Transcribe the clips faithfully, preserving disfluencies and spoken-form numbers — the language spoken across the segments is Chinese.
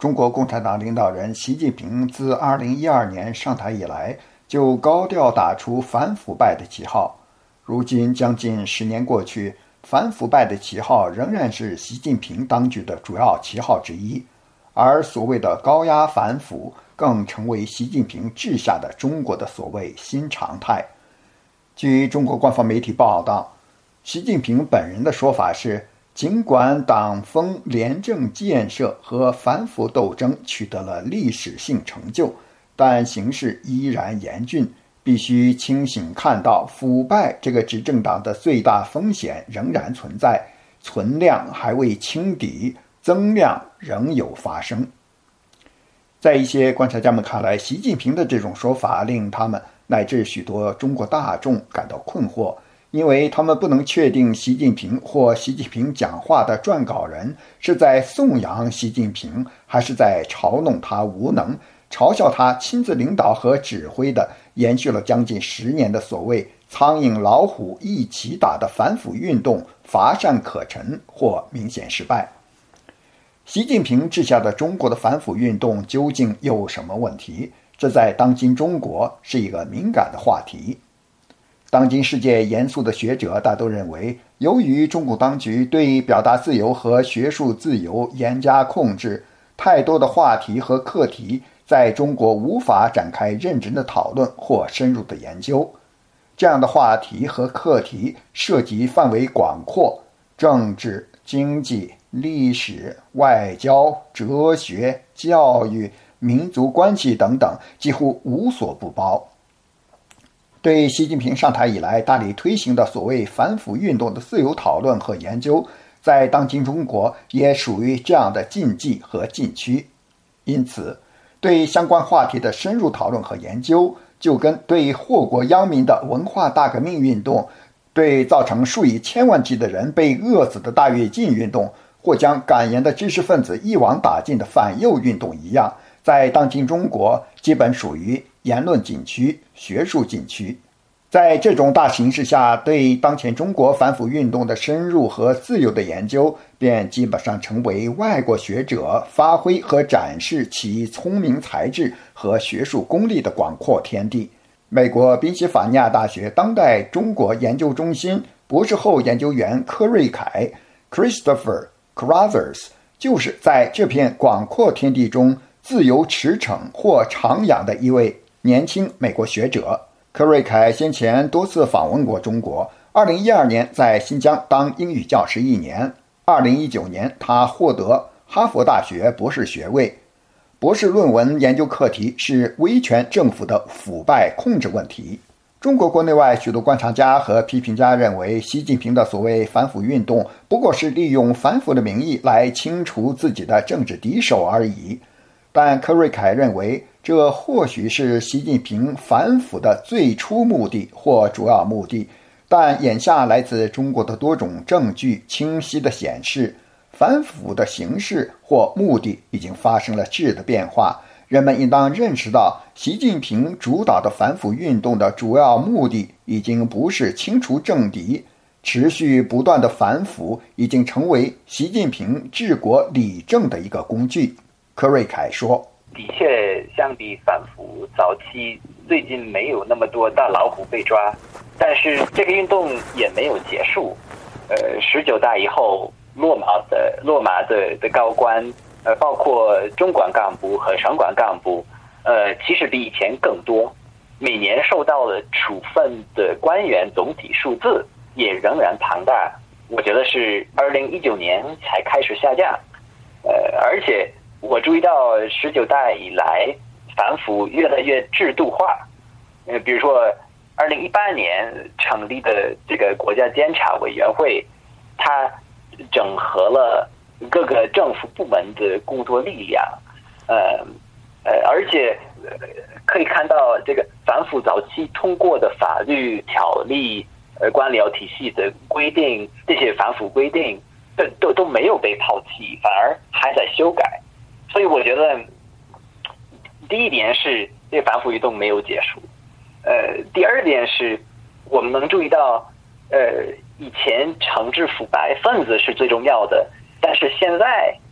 中国共产党领导人习近平自二零一二年上台以来，就高调打出反腐败的旗号。如今将近十年过去，反腐败的旗号仍然是习近平当局的主要旗号之一，而所谓的高压反腐更成为习近平治下的中国的所谓新常态。据中国官方媒体报道，习近平本人的说法是，尽管党风廉政建设和反腐斗争取得了历史性成就，但形势依然严峻，必须清醒看到腐败这个执政党的最大风险仍然存在，存量还未清底，增量仍有发生。在一些观察家们看来，习近平的这种说法令他们乃至许多中国大众感到困惑，因为他们不能确定习近平或习近平讲话的撰稿人是在颂扬习近平，还是在嘲弄他无能，嘲笑他亲自领导和指挥的延续了将近十年的所谓苍蝇老虎一起打的反腐运动乏善可陈或明显失败。习近平治下的中国的反腐运动究竟有什么问题？这在当今中国是一个敏感的话题。当今世界严肃的学者大都认为，由于中共当局对表达自由和学术自由严加控制，太多的话题和课题在中国无法展开认真的讨论或深入的研究。这样的话题和课题涉及范围广阔，政治、经济、历史、外交、哲学、教育、民族关系等等，几乎无所不包。对习近平上台以来大力推行的所谓反腐运动的自由讨论和研究，在当今中国也属于这样的禁忌和禁区。因此，对相关话题的深入讨论和研究，就跟对祸国殃民的文化大革命运动，对造成数以千万计的人被饿死的大跃进运动，或将敢言的知识分子一网打尽的反右运动一样，在当今中国基本属于言论禁区、学术禁区。在这种大形势下，对当前中国反腐运动的深入和自由的研究，便基本上成为外国学者发挥和展示其聪明才智和学术功力的广阔天地。美国宾夕法尼亚大学当代中国研究中心博士后研究员柯瑞凯 Christopher Carruthers 就是在这片广阔天地中自由驰骋或徜徉的一位年轻美国学者。柯瑞凯先前多次访问过中国，二零一二年在新疆当英语教师一年，二零一九年他获得哈佛大学博士学位，博士论文研究课题是威权政府的腐败控制问题。中国国内外许多观察家和批评家认为，习近平的所谓反腐运动不过是利用反腐的名义来清除自己的政治敌手而已。但柯瑞凯认为，这或许是习近平反腐的最初目的或主要目的，但眼下来自中国的多种证据清晰地显示，反腐的形式或目的已经发生了质的变化。人们应当认识到，习近平主导的反腐运动的主要目的已经不是清除政敌，持续不断的反腐已经成为习近平治国理政的一个工具。柯瑞凯说， 的确相比反腐早期，最近没有那么多大老虎被抓，但是这个运动也没有结束。呃，十九大以后落马的落马的的高官，呃，包括中管干部和省管干部，呃，其实比以前更多。每年受到了处分的官员总体数字也仍然庞大，我觉得是二零一九年才开始下降。呃，而且我注意到十九大以来反腐越来越制度化。呃，比如说二零一八年成立的这个国家监察委员会，它整合了各个政府部门的工作力量，呃呃，而且可以看到这个反腐早期通过的法律条例、呃官僚体系的规定，这些反腐规定都都都没有被抛弃，反而还在修改。所以我觉得，第一点是这个反腐运动没有结束，呃，第二点是我们能注意到，呃，以前惩治腐败分子是最重要的，但是现在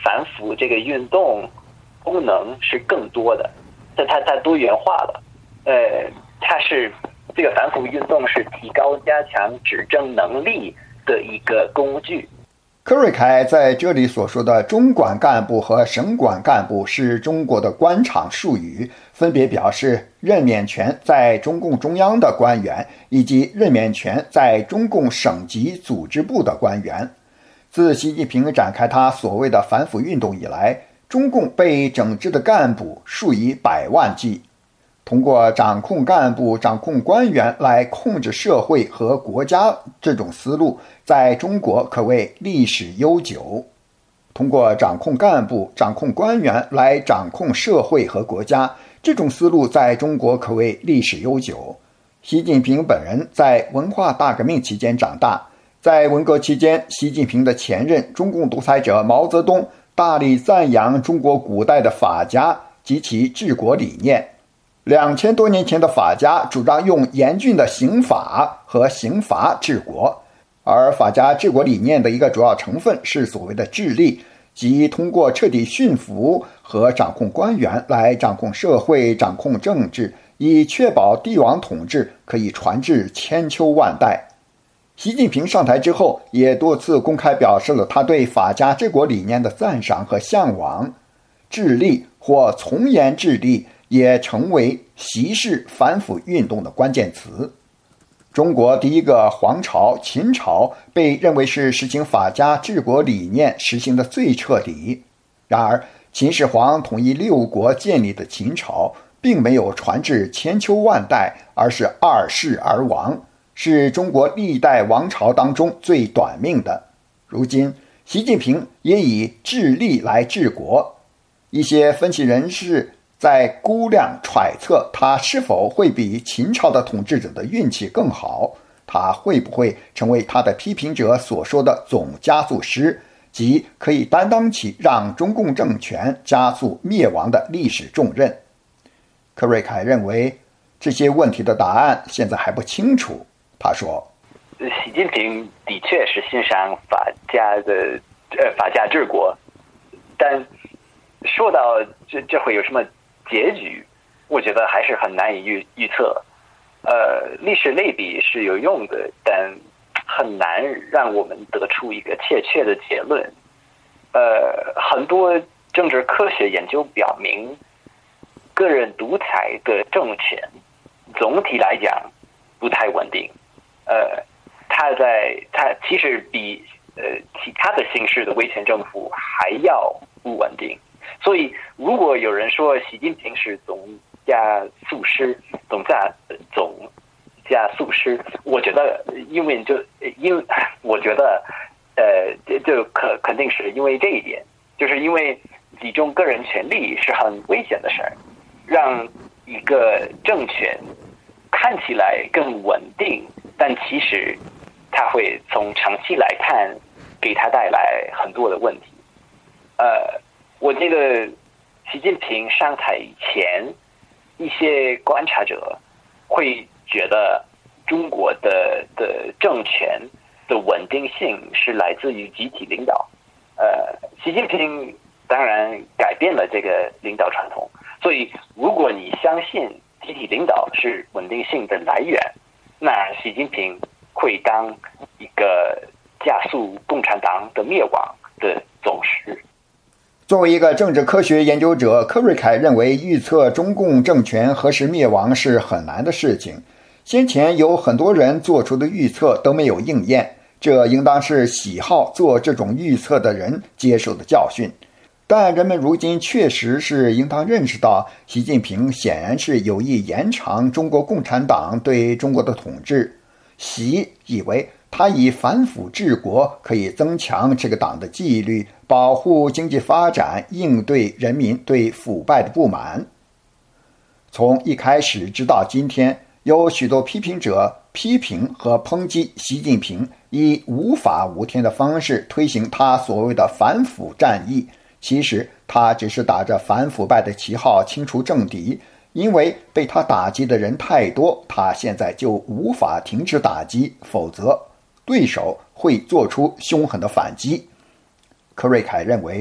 反腐这个运动功能是更多的，但它它多元化了。呃，它是这个反腐运动是提高加强执政能力的一个工具。 柯瑞凯在这里所说的中管干部和省管干部是中国的官场术语，分别表示任免权在中共中央的官员以及任免权在中共省级组织部的官员。自习近平展开他所谓的反腐运动以来，中共被整治的干部数以百万计。通过掌控干部、掌控官员来控制社会和国家，这种思路在中国可谓历史悠久。通过掌控干部、掌控官员来掌控社会和国家，这种思路在中国可谓历史悠久。习近平本人在文化大革命期间长大，在文革期间，习近平的前任中共独裁者毛泽东大力赞扬中国古代的法家及其治国理念。两千多年前的法家主张用严峻的刑法和刑罚治国，而法家治国理念的一个主要成分是所谓的治吏，即通过彻底驯服和掌控官员来掌控社会、掌控政治，以确保帝王统治可以传至千秋万代。习近平上台之后，也多次公开表示了他对法家治国理念的赞赏和向往。治吏或从严治吏也成为习氏反腐运动的关键词。中国第一个皇朝秦朝被认为是实行法家治国理念实行的最彻底。然而，秦始皇统一六国建立的秦朝并没有传至千秋万代，而是二世而亡，是中国历代王朝当中最短命的。如今，习近平也以治吏来治国。一些分析人士在估量揣测他是否会比秦朝的统治者的运气更好，他会不会成为他的批评者所说的总加速师，即可以担当起让中共政权加速灭亡的历史重任。柯瑞凯认为这些问题的答案现在还不清楚。他说， 习近平的确是欣赏法家的呃法家治国，但说到这这会有什么结局，我觉得还是很难以预预测。呃，历史类比是有用的，但很难让我们得出一个确切的结论。呃，很多政治科学研究表明，个人独裁的政权总体来讲不太稳定。呃，它在它其实比呃其他的形式的威权政府还要不稳定。所以，如果有人说习近平是总加速师、总加总加速师，我觉得，因为就因为我觉得，呃，就可肯定是因为这一点，就是因为集中个人权力是很危险的事儿，让一个政权看起来更稳定，但其实它会从长期来看给他带来很多的问题。呃。我记得习近平上台以前，一些观察者会觉得中国的的政权的稳定性是来自于集体领导。呃，习近平当然改变了这个领导传统，所以如果你相信集体领导是稳定性的来源，那习近平会当一个加速共产党的灭亡的总师。 作为一个政治科学研究者，柯瑞凯认为预测中共政权何时灭亡是很难的事情。先前有很多人做出的预测都没有应验，这应当是喜好做这种预测的人接受的教训。但人们如今确实是应当认识到，习近平显然是有意延长中国共产党对中国的统治。习以为他以反腐治国可以增强这个党的纪律，保护经济发展，应对人民对腐败的不满。从一开始直到今天，有许多批评者批评和抨击习近平以无法无天的方式推行他所谓的反腐战役，其实他只是打着反腐败的旗号清除政敌，因为被他打击的人太多，他现在就无法停止打击，否则对手会做出凶狠的反击。柯瑞凯认为，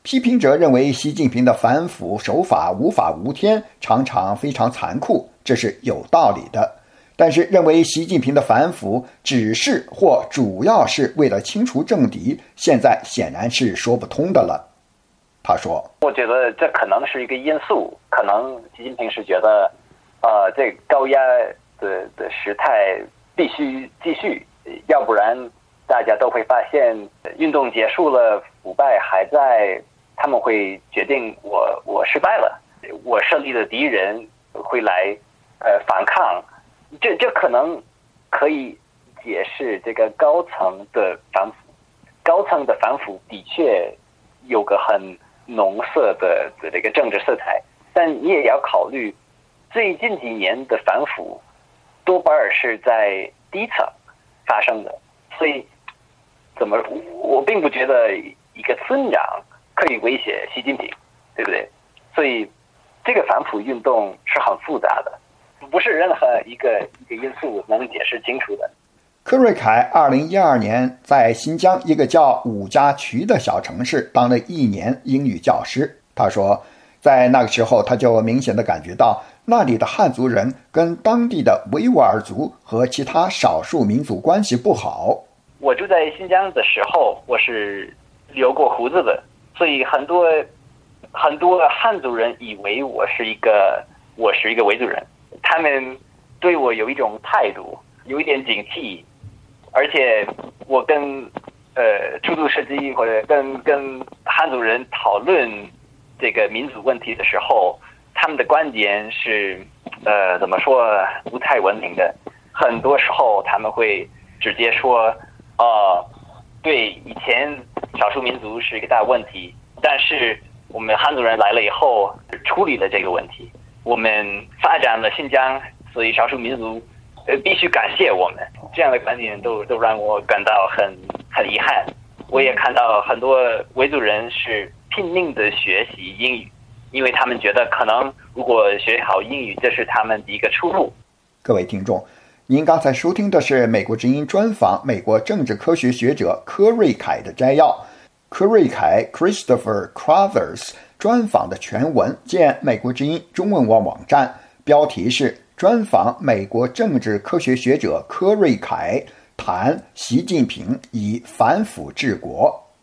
批评者认为习近平的反腐手法无法无天，常常非常残酷，这是有道理的。但是认为习近平的反腐只是或主要是为了清除政敌，现在显然是说不通的了。他说， 我觉得这可能是一个因素，可能习近平是觉得呃，这高压的的时态必须继续，要不然大家都会发现运动结束了，腐败还在，他们会决定我我失败了，我设立的敌人会来呃反抗。这这可能可以解释这个高层的反腐，高层的反腐的确有个很浓色的的这个政治色彩，但你也要考虑，最近几年的反腐多半是在低层发生的，所以怎么我并不觉得一个村长可以威胁习近平，对不对？所以这个反腐运动是很复杂的。不是任何一个一个因素能解释清楚的。 柯瑞凯二零一二年在新疆一个叫五家渠的小城市当了一年英语教师。他说，在那个时候他就明显地感觉到那里的汉族人跟当地的维吾尔族和其他少数民族关系不好。 我住在新疆的时候，我是留过胡子的，所以很多很多汉族人以为我是一个我是一个维族人。他们对我有一种态度，有一点警惕，而且我跟呃出租车机或者跟跟汉族人讨论这个民族问题的时候，他们的观点是呃怎么说不太文明的。很多时候他们会直接说，哦、呃，对，以前少数民族是一个大问题，但是我们汉族人来了以后处理了这个问题。我们发展了新疆，所以少数民族呃必须感谢我们。这样的观点都都让我感到很很遗憾。我也看到很多维族人是拼命的学习英语，因为他们觉得可能如果学好英语，这是他们的一个出路。 各位听众，您刚才收听的是美国之音专访美国政治科学学者柯瑞凯的摘要。柯瑞凯 Christopher Crothers 专访的全文见美国之音中文网网站，标题是专访美国政治科学学者柯瑞凯谈习近平以反腐治国。